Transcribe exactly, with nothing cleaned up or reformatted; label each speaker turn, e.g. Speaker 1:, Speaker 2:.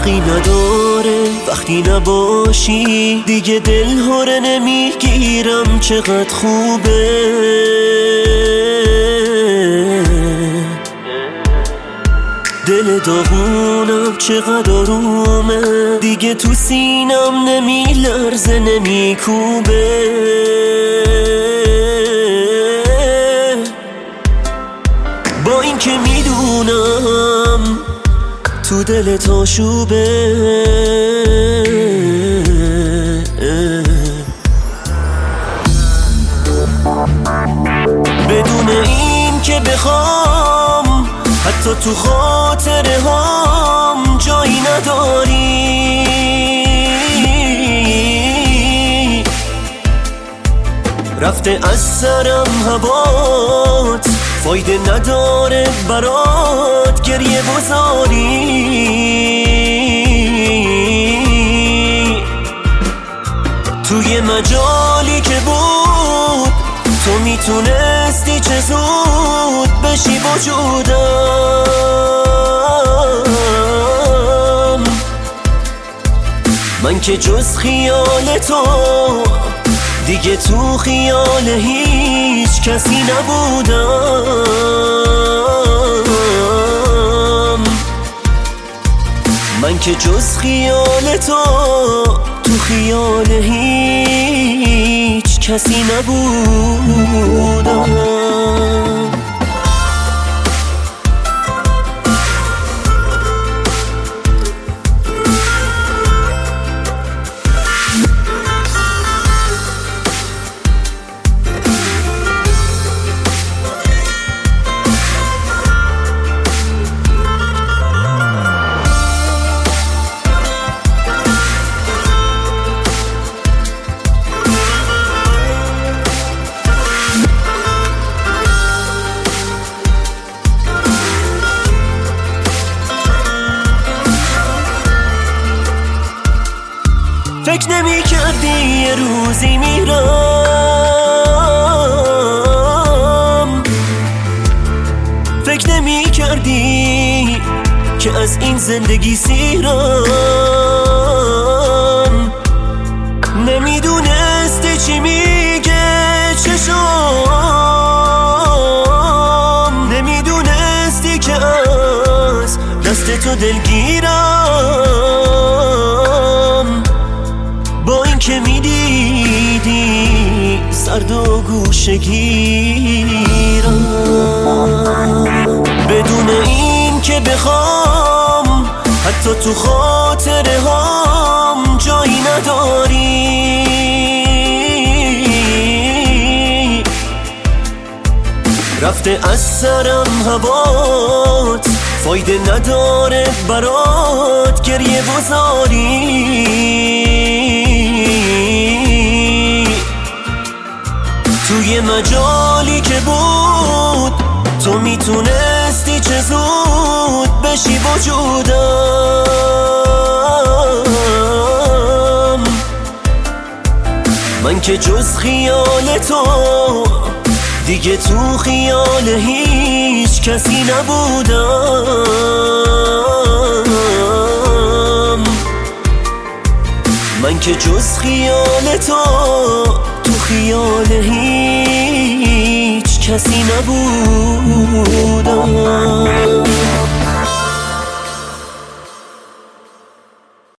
Speaker 1: فرقی نداره وقتی نباشی، دیگه دل هره نمیگیرم چقدر خوبه. دل داغونم چقدر آرومه، دیگه تو سینم نمیلرزه نمیکوبه. با این که میدونم تو دلت آشوبه، بدون این که بخوام حتی تو خاطره هام جایی نداری. رفته از سرم هوات، فایده نداره برات گریه بزاری. توی مجالی که بود تو میتونستی چه زود بشی وجودم. من که جز خیال تو دیگه تو خیال هیچ کسی نبودم. من که جز خیال تو تو خیال هیچ کسی نبودم. فکر نمی کردی یه روزی میرم، فکر نمی کردی که از این زندگی سیرم. نمیدونستی چی میگه چشم، نمیدونستی که از دست تو دلگیرم. با این که میدیدی سرد و گوشه گیرم، بدون این که بخوام حتی تو خاطره هام جایی نداری. رفته از سرم هوات، فایده نداره برات گریه بزاری. توی مجالی که بود تو میتونستی چه زود بشی وجودم. من که جز خیال تو دیگه تو خیال هیچ کسی نبودم. من که جز خیال تو تو خیال هیچ کسی نبود.